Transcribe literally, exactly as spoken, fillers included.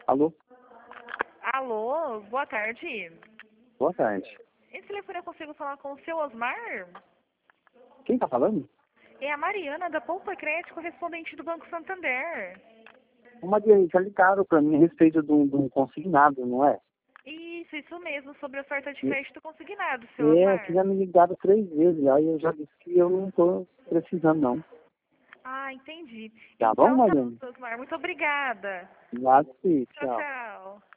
Alô? Alô, boa tarde. Boa tarde. Esse telefone eu consigo falar com o seu Osmar? Quem tá falando? É a Mariana da Poupa Crédito, correspondente do Banco Santander. Ô, Maria, já ligaram pra mim a respeito de um, de um consignado, não é? Isso, isso mesmo, sobre oferta de crédito consignado, seu É, que Osmar. já me ligaram três vezes, aí eu já disse que eu não tô precisando, não. Ah, entendi. Tá bom, Então tá, Mariana? seu Osmar, muito obrigada. Nada, sim, Tchau, tchau. tchau.